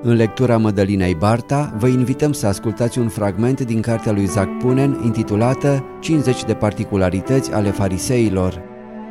În lectura Mădălinei Barta, vă invităm să ascultați un fragment din cartea lui Zac Punen intitulată 50 de particularități ale fariseilor.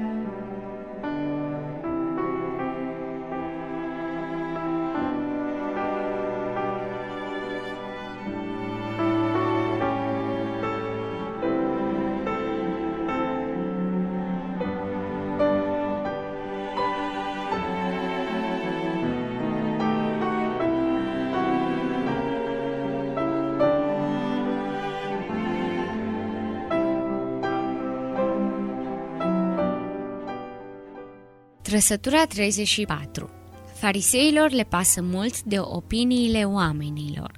Trăsătura 34. Fariseilor le pasă mult de opiniile oamenilor.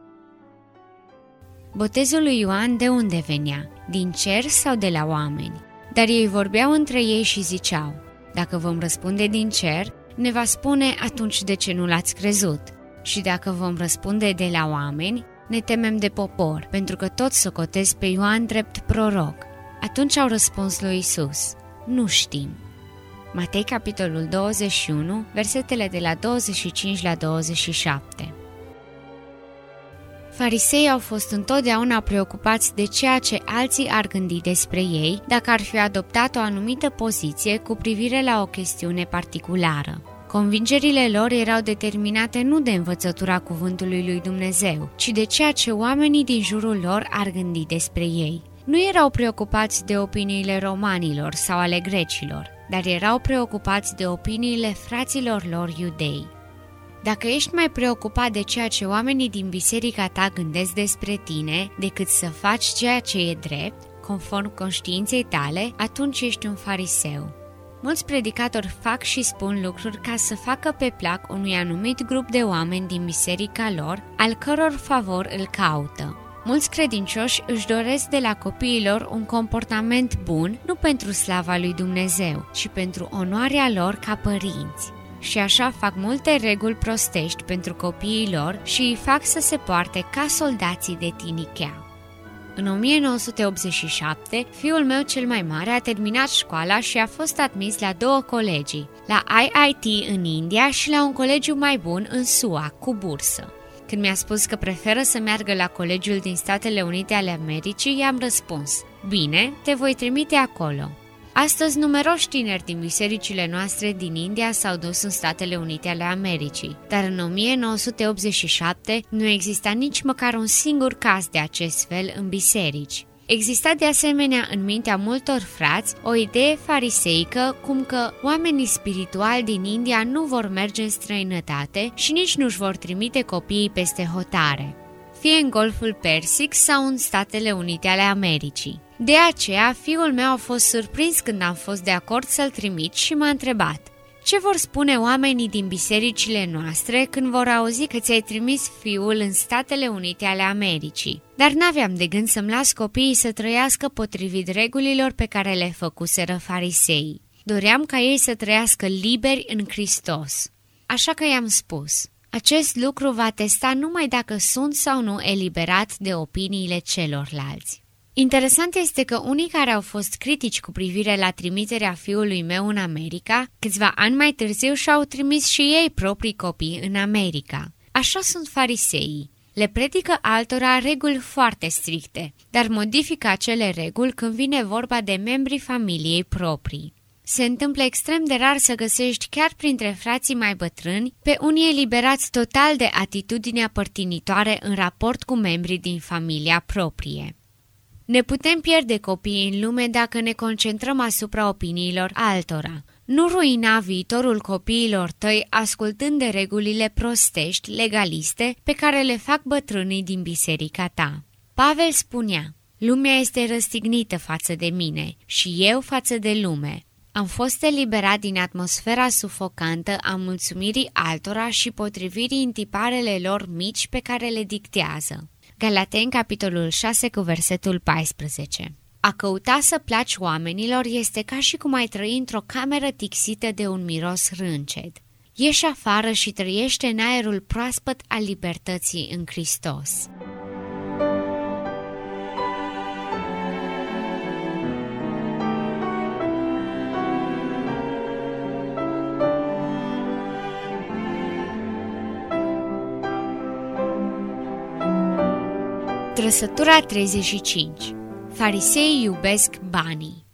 Botezul lui Ioan de unde venea? Din cer sau de la oameni? Dar ei vorbeau între ei și ziceau: dacă vom răspunde din cer, ne va spune atunci de ce nu l-ați crezut. Și dacă vom răspunde de la oameni, ne temem de popor, pentru că toți socotesc pe Ioan drept proroc. Atunci au răspuns lui Iisus: nu știm. Matei, capitolul 21, versetele de la 25 la 27. Fariseii au fost întotdeauna preocupați de ceea ce alții ar gândi despre ei dacă ar fi adoptat o anumită poziție cu privire la o chestiune particulară. Convingerile lor erau determinate nu de învățătura cuvântului lui Dumnezeu, ci de ceea ce oamenii din jurul lor ar gândi despre ei. Nu erau preocupați de opiniile romanilor sau ale grecilor, dar erau preocupați de opiniile fraților lor iudei. Dacă ești mai preocupat de ceea ce oamenii din biserica ta gândesc despre tine decât să faci ceea ce e drept, conform conștiinței tale, atunci ești un fariseu. Mulți predicatori fac și spun lucruri ca să facă pe plac unui anumit grup de oameni din biserica lor, al căror favor îl caută. Mulți credincioși își doresc de la copiilor un comportament bun, nu pentru slava lui Dumnezeu, ci pentru onoarea lor ca părinți. Și așa fac multe reguli prostești pentru copiii lor și îi fac să se poarte ca soldații de tinichea. În 1987, fiul meu cel mai mare a terminat școala și a fost admis la 2 colegii, la IIT în India și la un colegiu mai bun în SUA, cu bursă. Când mi-a spus că preferă să meargă la colegiul din Statele Unite ale Americii, i-am răspuns: bine, te voi trimite acolo. Astăzi, numeroși tineri din bisericile noastre din India s-au dus în Statele Unite ale Americii, dar în 1987 nu exista nici măcar un singur caz de acest fel în biserici. Exista de asemenea în mintea multor frați o idee fariseică cum că oamenii spirituali din India nu vor merge în străinătate și nici nu-și vor trimite copiii peste hotare, fie în Golful Persic sau în Statele Unite ale Americii. De aceea, fiul meu a fost surprins când am fost de acord să-l trimit și m-a întrebat: ce vor spune oamenii din bisericile noastre când vor auzi că ți-ai trimis fiul în Statele Unite ale Americii? Dar n-aveam de gând să-mi las copiii să trăiască potrivit regulilor pe care le făcuseră fariseii. Doream ca ei să trăiască liberi în Hristos. Așa că i-am spus: acest lucru va testa numai dacă sunt sau nu eliberat de opiniile celorlalți. Interesant este că unii care au fost critici cu privire la trimiterea fiului meu în America, câțiva ani mai târziu și-au trimis și ei proprii copii în America. Așa sunt fariseii. Le predică altora reguli foarte stricte, dar modifică acele reguli când vine vorba de membrii familiei proprii. Se întâmplă extrem de rar să găsești chiar printre frații mai bătrâni pe unii eliberați total de atitudinea părtinitoare în raport cu membrii din familia proprie. Ne putem pierde copiii în lume dacă ne concentrăm asupra opiniilor altora. Nu ruina viitorul copiilor tăi ascultând de regulile prostești, legaliste, pe care le fac bătrânii din biserica ta. Pavel spunea: lumea este răstignită față de mine și eu față de lume. Am fost eliberat din atmosfera sufocantă a mulțumirii altora și potrivirii în tiparele lor mici pe care le dictează. Galateni, capitolul 6, cu versetul 14. A căuta să placi oamenilor este ca și cum ai trăi într-o cameră tixită de un miros rânced. Ieși afară și trăiește în aerul proaspăt al libertății în Hristos. Trăsătura 35. Fariseii iubesc banii.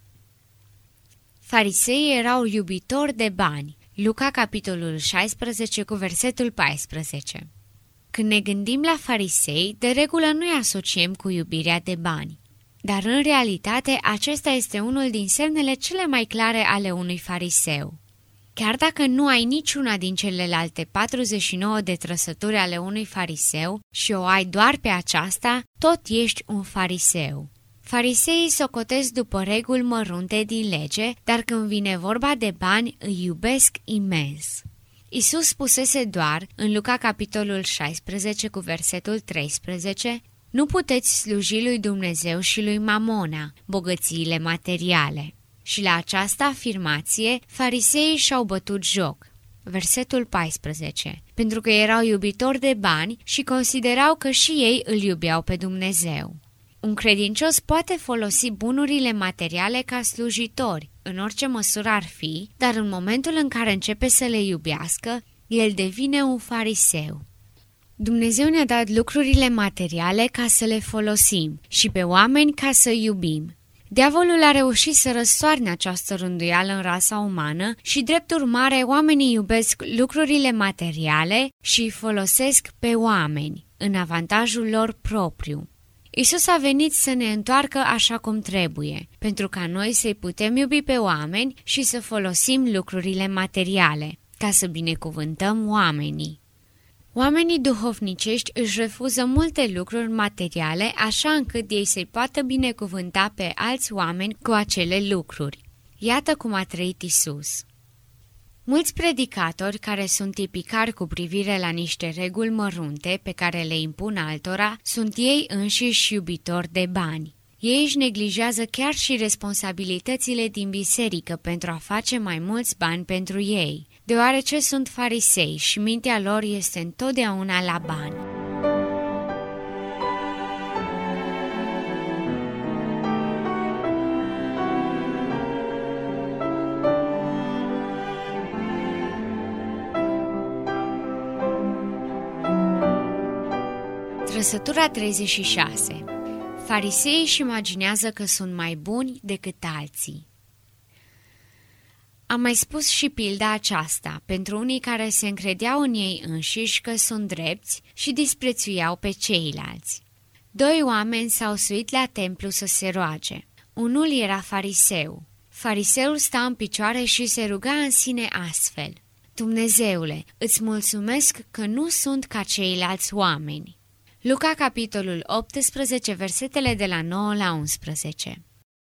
Fariseii erau iubitori de bani. Luca, capitolul 16, cu versetul 14. Când ne gândim la farisei, de regulă nu-i asociem cu iubirea de bani. Dar în realitate, acesta este unul din semnele cele mai clare ale unui fariseu. Chiar dacă nu ai niciuna din celelalte 49 de trăsături ale unui fariseu și o ai doar pe aceasta, tot ești un fariseu. Fariseii socotesc după reguli mărunte din lege, dar când vine vorba de bani, îi iubesc imens. Iisus spusese doar, în Luca capitolul 16 cu versetul 13, nu puteți sluji lui Dumnezeu și lui Mamona, bogățiile materiale. Și la această afirmație, fariseii și-au bătut joc. Versetul 14. Pentru că erau iubitori de bani și considerau că și ei îl iubeau pe Dumnezeu. Un credincios poate folosi bunurile materiale ca slujitori, în orice măsură ar fi, dar în momentul în care începe să le iubească, el devine un fariseu. Dumnezeu ne-a dat lucrurile materiale ca să le folosim și pe oameni ca să iubim. Diavolul a reușit să răstoarne această rânduială în rasa umană și, drept urmare, oamenii iubesc lucrurile materiale și îi folosesc pe oameni, în avantajul lor propriu. Iisus a venit să ne întoarcă așa cum trebuie, pentru ca noi să-i putem iubi pe oameni și să folosim lucrurile materiale, ca să binecuvântăm oamenii. Oamenii duhovnicești își refuză multe lucruri materiale așa încât ei să-i poată binecuvânta pe alți oameni cu acele lucruri. Iată cum a trăit Iisus. Mulți predicatori care sunt tipicari cu privire la niște reguli mărunte pe care le impun altora sunt ei înșiși iubitori de bani. Ei își neglijează chiar și responsabilitățile din biserică pentru a face mai mulți bani pentru ei, deoarece sunt farisei și mintea lor este întotdeauna la bani. Trăsătura 36. Fariseii își imaginează că sunt mai buni decât alții. Am mai spus și pilda aceasta pentru unii care se încredeau în ei înșiși că sunt drepți și disprețuiau pe ceilalți. Doi oameni s-au suit la templu să se roage. Unul era fariseu. Fariseul sta în picioare și se ruga în sine astfel: Dumnezeule, îți mulțumesc că nu sunt ca ceilalți oameni. Luca, capitolul 18, versetele de la 9 la 11.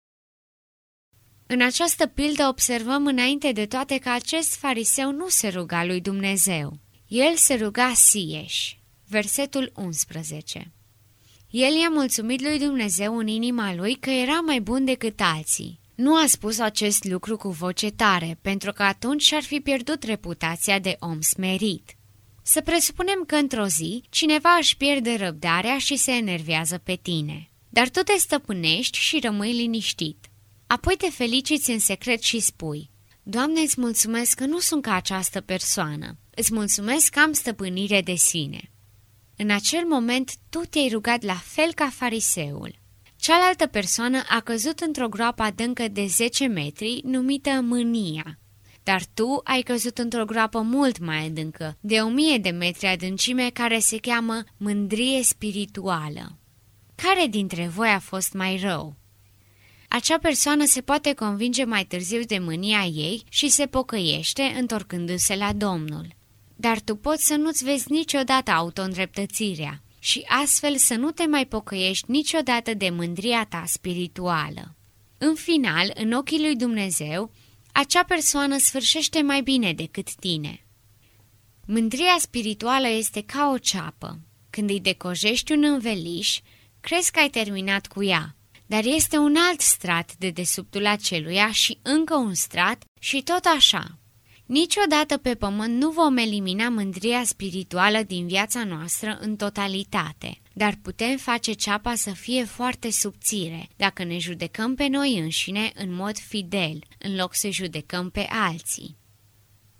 În această pildă observăm înainte de toate că acest fariseu nu se ruga lui Dumnezeu. El se ruga sieși. Versetul 11. El i-a mulțumit lui Dumnezeu în inima lui că era mai bun decât alții. Nu a spus acest lucru cu voce tare, pentru că atunci și-ar fi pierdut reputația de om smerit. Să presupunem că într-o zi cineva își pierde răbdarea și se enervează pe tine. Dar tu te stăpânești și rămâi liniștit. Apoi te feliciți în secret și spui: Doamne, îți mulțumesc că nu sunt ca această persoană. Îți mulțumesc că am stăpânire de sine. În acel moment tu te-ai rugat la fel ca fariseul. Cealaltă persoană a căzut într-o groapă adâncă de 10 metri, numită mânia. Dar tu ai căzut într-o groapă mult mai adâncă, de 1000 de metri adâncime, care se cheamă mândrie spirituală. Care dintre voi a fost mai rău? Acea persoană se poate convinge mai târziu de mânia ei și se pocăiește, întorcându-se la Domnul. Dar tu poți să nu-ți vezi niciodată auto-îndreptățirea și astfel să nu te mai pocăiești niciodată de mândria ta spirituală. În final, în ochii lui Dumnezeu, acea persoană sfârșește mai bine decât tine. Mândria spirituală este ca o ceapă. Când îi decojești un înveliș, crezi că ai terminat cu ea, dar este un alt strat de dedesubtul aceluia și încă un strat și tot așa. Niciodată pe pământ nu vom elimina mândria spirituală din viața noastră în totalitate, dar putem face ceapa să fie foarte subțire dacă ne judecăm pe noi înșine în mod fidel, în loc să judecăm pe alții.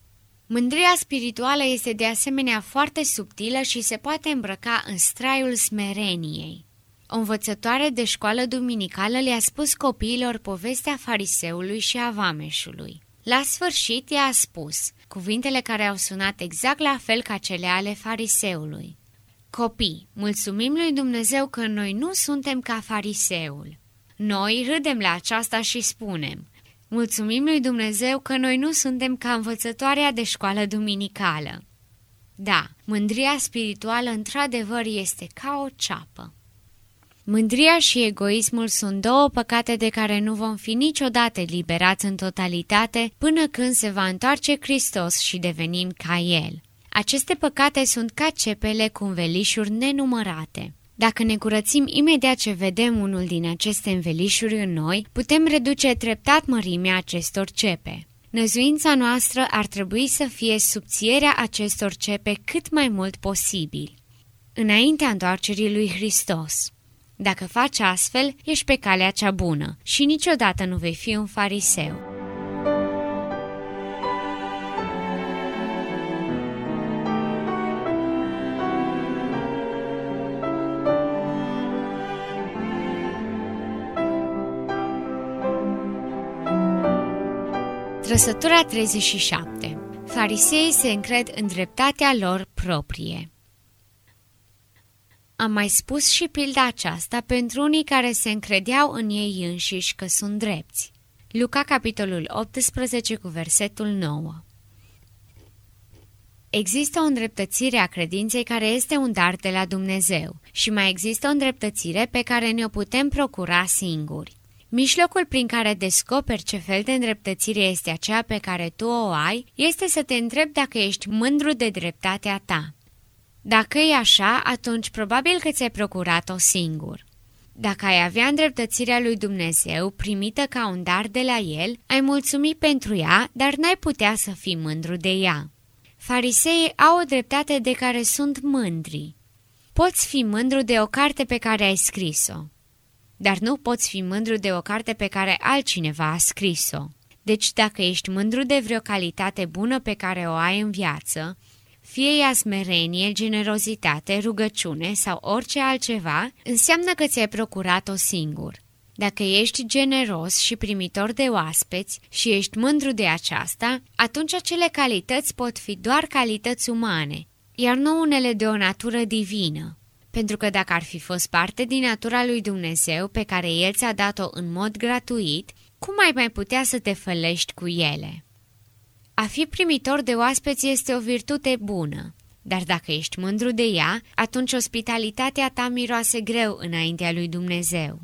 Mândria spirituală este de asemenea foarte subtilă și se poate îmbrăca în straiul smereniei. O învățătoare de școală duminicală le-a spus copiilor povestea fariseului și a vameșului. La sfârșit ea a spus cuvintele care au sunat exact la fel ca cele ale fariseului. Copii, mulțumim lui Dumnezeu că noi nu suntem ca fariseul. Noi râdem la aceasta și spunem: mulțumim lui Dumnezeu că noi nu suntem ca învățătoarea de școală duminicală. Da, mândria spirituală într-adevăr este ca o ceapă. Mândria și egoismul sunt două păcate de care nu vom fi niciodată liberați în totalitate până când se va întoarce Hristos și devenim ca El. Aceste păcate sunt ca cepele cu învelișuri nenumărate. Dacă ne curățim imediat ce vedem unul din aceste învelișuri în noi, putem reduce treptat mărimea acestor cepe. Năzuința noastră ar trebui să fie subțierea acestor cepe cât mai mult posibil, înaintea întoarcerii lui Hristos. Dacă faci astfel, ești pe calea cea bună și niciodată nu vei fi un fariseu. Trăsătura 37. Fariseii se încred în dreptatea lor proprie. Am mai spus și pilda aceasta pentru unii care se încredeau în ei înșiși că sunt drepți. Luca, capitolul 18, cu versetul 9. Există o îndreptățire a credinței care este un dar de la Dumnezeu și mai există o îndreptățire pe care ne-o putem procura singuri. Mijlocul prin care descoperi ce fel de îndreptățire este aceea pe care tu o ai este să te întrebi dacă ești mândru de dreptatea ta. Dacă e așa, atunci probabil că ți-ai procurat-o singur. Dacă ai avea îndreptățirea lui Dumnezeu primită ca un dar de la El, ai mulțumi pentru ea, dar n-ai putea să fii mândru de ea. Fariseii au o dreptate de care sunt mândri. Poți fi mândru de o carte pe care ai scris-o, dar nu poți fi mândru de o carte pe care altcineva a scris-o. Deci dacă ești mândru de vreo calitate bună pe care o ai în viață, fie ea smerenie, generozitate, rugăciune sau orice altceva, înseamnă că ți-ai procurat-o singur. Dacă ești generos și primitor de oaspeți și ești mândru de aceasta, atunci acele calități pot fi doar calități umane, iar nu unele de o natură divină. Pentru că dacă ar fi fost parte din natura lui Dumnezeu pe care El ți-a dat-o în mod gratuit, cum ai mai putea să te fălești cu ele? A fi primitor de oaspeți este o virtute bună, dar dacă ești mândru de ea, atunci ospitalitatea ta miroase greu înaintea lui Dumnezeu.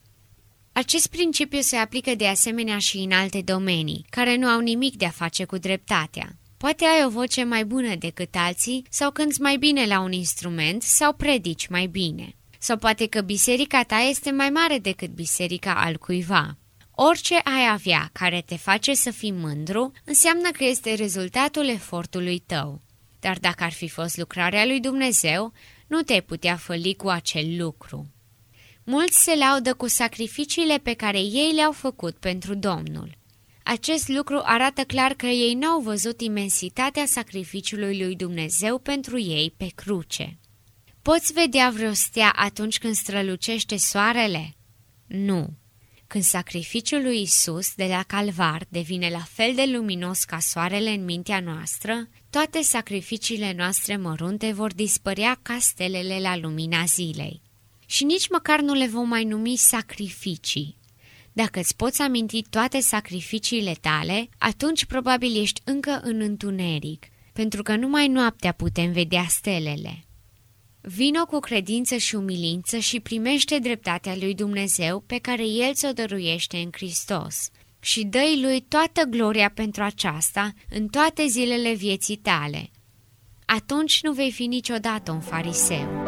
Acest principiu se aplică de asemenea și în alte domenii, care nu au nimic de a face cu dreptatea. Poate ai o voce mai bună decât alții, sau cânți mai bine la un instrument, sau predici mai bine. Sau poate că biserica ta este mai mare decât biserica altcuiva. Orice ai avea care te face să fii mândru, înseamnă că este rezultatul efortului tău. Dar dacă ar fi fost lucrarea lui Dumnezeu, nu te-ai putea făli cu acel lucru. Mulți se laudă cu sacrificiile pe care ei le-au făcut pentru Domnul. Acest lucru arată clar că ei n-au văzut imensitatea sacrificiului lui Dumnezeu pentru ei pe cruce. Poți vedea vreo stea atunci când strălucește soarele? Nu. Când sacrificiul lui Isus de la Calvar devine la fel de luminos ca soarele în mintea noastră, toate sacrificiile noastre mărunte vor dispărea ca stelele la lumina zilei. Și nici măcar nu le vom mai numi sacrificii. Dacă îți poți aminti toate sacrificiile tale, atunci probabil ești încă în întuneric, pentru că numai noaptea putem vedea stelele. Vino cu credință și umilință și primește dreptatea lui Dumnezeu pe care El ți-o dăruiește în Hristos și dă-i Lui toată gloria pentru aceasta în toate zilele vieții tale. Atunci nu vei fi niciodată un fariseu.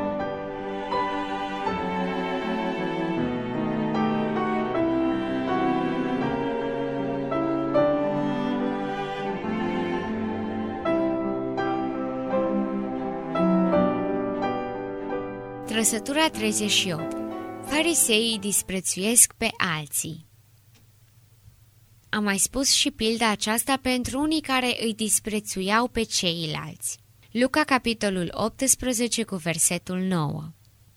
Trăsătura 38. Fariseii disprețuiesc pe alții. Am mai spus și pilda aceasta pentru unii care îi disprețuiau pe ceilalți. Luca, capitolul 18, cu versetul 9.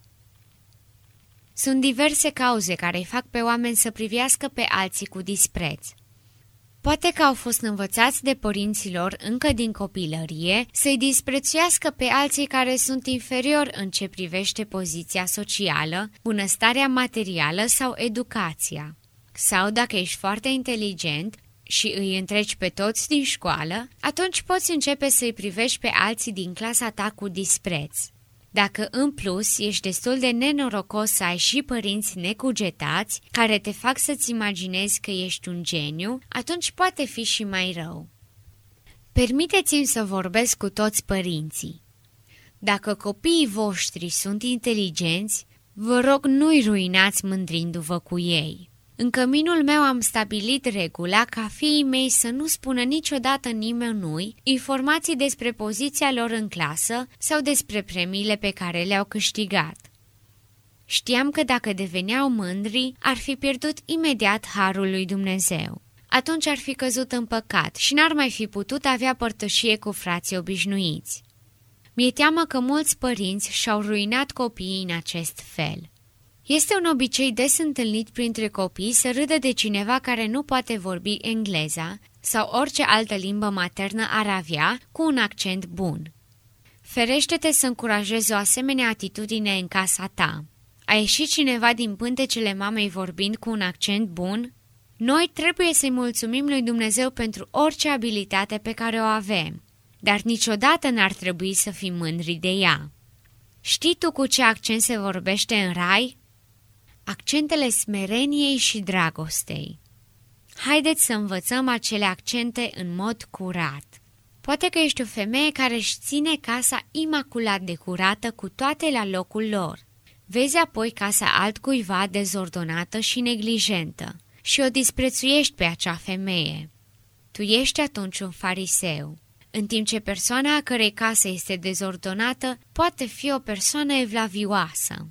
Sunt diverse cauze care îi fac pe oameni să privească pe alții cu dispreț. Poate că au fost învățați de părinții lor încă din copilărie să-i disprețuiască pe alții care sunt inferiori în ce privește poziția socială, bunăstarea materială sau educația. Sau dacă ești foarte inteligent și îi întreci pe toți din școală, atunci poți începe să-i privești pe alții din clasa ta cu dispreț. Dacă în plus ești destul de nenorocos să ai și părinți necugetați care te fac să-ți imaginezi că ești un geniu, atunci poate fi și mai rău. Permiteți-mi să vorbesc cu toți părinții. Dacă copiii voștri sunt inteligenți, vă rog nu-i ruinați mândrindu-vă cu ei. În căminul meu am stabilit regula ca fiii mei să nu spună niciodată nimănui informații despre poziția lor în clasă sau despre premiile pe care le-au câștigat. Știam că dacă deveneau mândri, ar fi pierdut imediat harul lui Dumnezeu. Atunci ar fi căzut în păcat și n-ar mai fi putut avea părtășie cu frații obișnuiți. Mi-e teamă că mulți părinți și-au ruinat copiii în acest fel. Este un obicei des întâlnit printre copii să râdă de cineva care nu poate vorbi engleza sau orice altă limbă maternă ar avea cu un accent bun. Ferește-te să încurajezi o asemenea atitudine în casa ta. A ieșit cineva din pântecele mamei vorbind cu un accent bun? Noi trebuie să-i mulțumim lui Dumnezeu pentru orice abilitate pe care o avem, dar niciodată n-ar trebui să fim mândri de ea. Știi tu cu ce accent se vorbește în rai? Accentele smereniei și dragostei. Haideți să învățăm acele accente în mod curat. Poate că ești o femeie care își ține casa imaculat de curată cu toate la locul lor. Vezi apoi casa altcuiva dezordonată și neglijentă și o disprețuiești pe acea femeie. Tu ești atunci un fariseu, în timp ce persoana a cărei casă este dezordonată poate fi o persoană evlavioasă.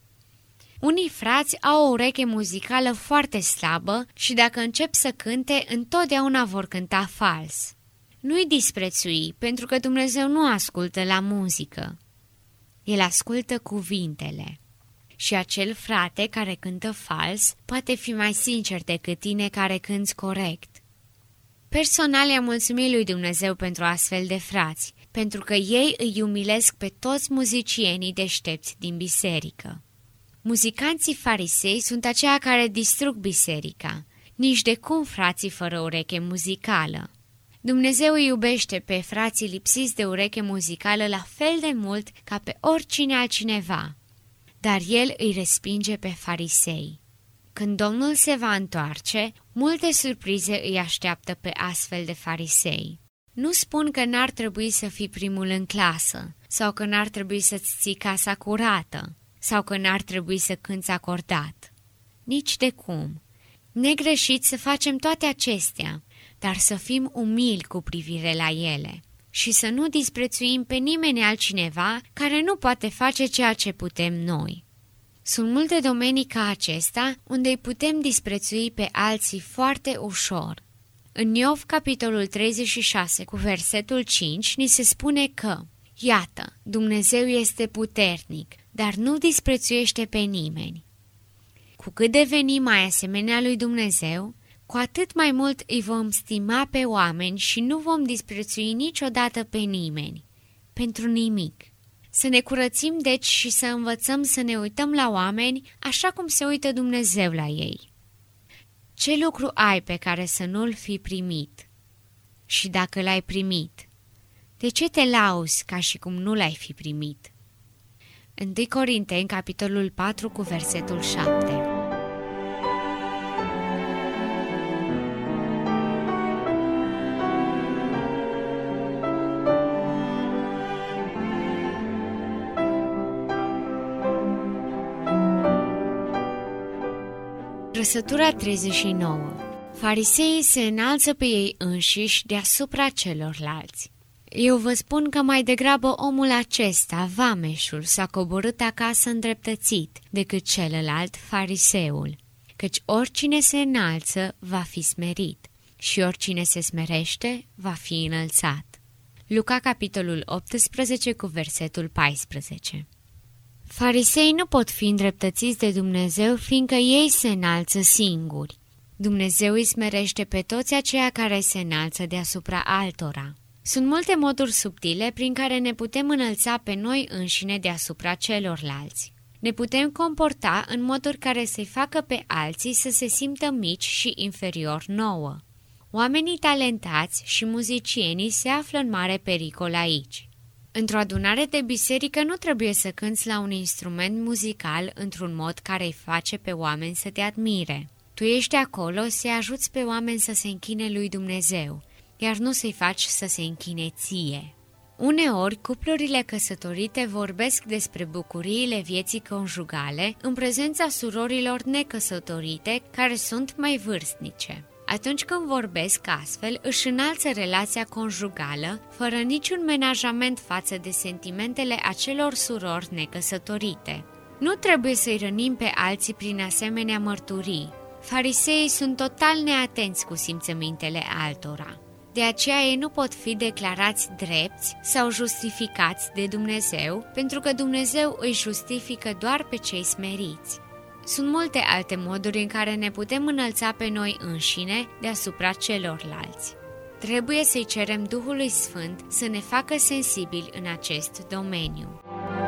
Unii frați au o ureche muzicală foarte slabă și dacă încep să cânte, întotdeauna vor cânta fals. Nu-i disprețui, pentru că Dumnezeu nu ascultă la muzică. El ascultă cuvintele. Și acel frate care cântă fals poate fi mai sincer decât tine care cânți corect. Personal i-am mulțumit lui Dumnezeu pentru astfel de frați, pentru că ei îi umilesc pe toți muzicienii deștepți din biserică. Muzicanții farisei sunt aceia care distrug biserica, nici de cum frații fără ureche muzicală. Dumnezeu îi iubește pe frații lipsiți de ureche muzicală la fel de mult ca pe oricine altcineva, dar el îi respinge pe farisei. Când Domnul se va întoarce, multe surprize îi așteaptă pe astfel de farisei. Nu spun că n-ar trebui să fii primul în clasă, sau că n-ar trebui să-ți ții casa curată, sau că n-ar trebui să cânți acordat. Nici de cum. Negreșit să facem toate acestea, dar să fim umili cu privire la ele și să nu disprețuim pe nimeni altcineva care nu poate face ceea ce putem noi. Sunt multe domenii ca acesta unde îi putem disprețui pe alții foarte ușor. În Iov, capitolul 36, cu versetul 5, ni se spune că iată, Dumnezeu este puternic, dar nu disprețuiește pe nimeni. Cu cât devenim mai asemenea lui Dumnezeu, cu atât mai mult îi vom stima pe oameni și nu vom disprețui niciodată pe nimeni, pentru nimic. Să ne curățim deci și să învățăm să ne uităm la oameni așa cum se uită Dumnezeu la ei. Ce lucru ai pe care să nu-l fi primit? Și dacă l-ai primit, de ce te lauzi ca și cum nu l-ai fi primit? 1 Corinteni, capitolul 4, cu versetul 7. Trăsătura 39. Fariseii se înalță pe ei înșiși deasupra celorlalți. Eu vă spun că mai degrabă omul acesta, vameșul, s-a coborât acasă îndreptățit decât celălalt, fariseul, căci oricine se înalță va fi smerit și oricine se smerește va fi înălțat. Luca, capitolul 18, cu versetul 14. Farisei nu pot fi îndreptățiți de Dumnezeu, fiindcă ei se înalță singuri. Dumnezeu îi smerește pe toți aceia care se înalță deasupra altora. Sunt multe moduri subtile prin care ne putem înălța pe noi înșine deasupra celorlalți. Ne putem comporta în moduri care să-i facă pe alții să se simtă mici și inferior nouă. Oamenii talentați și muzicienii se află în mare pericol aici. Într-o adunare de biserică nu trebuie să cânți la un instrument muzical într-un mod care îi face pe oameni să te admire. Tu ești acolo să-i ajuți pe oameni să se închine lui Dumnezeu, iar nu să-i faci să se închine ție. Uneori, cuplurile căsătorite vorbesc despre bucuriile vieții conjugale în prezența surorilor necăsătorite care sunt mai vârstnice. Atunci când vorbesc astfel, își înalță relația conjugală, fără niciun menajament față de sentimentele acelor surori necăsătorite. Nu trebuie să-i rănim pe alții prin asemenea mărturii. Fariseii sunt total neatenți cu simțămintele altora. De aceea ei nu pot fi declarați drepți sau justificați de Dumnezeu, pentru că Dumnezeu îi justifică doar pe cei smeriți. Sunt multe alte moduri în care ne putem înălța pe noi înșine deasupra celorlalți. Trebuie să-i cerem Duhului Sfânt să ne facă sensibili în acest domeniu.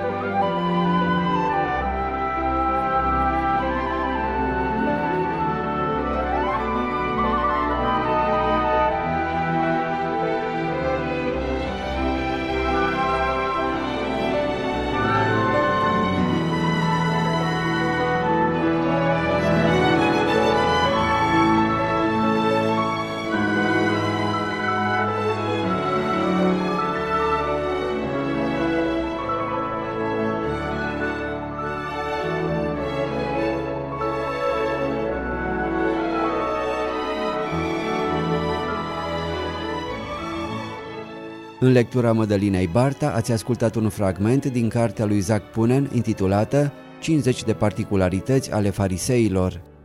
În lectura Mădălinei Barta ați ascultat un fragment din cartea lui Isaac Punen intitulată 50 de particularități ale fariseilor.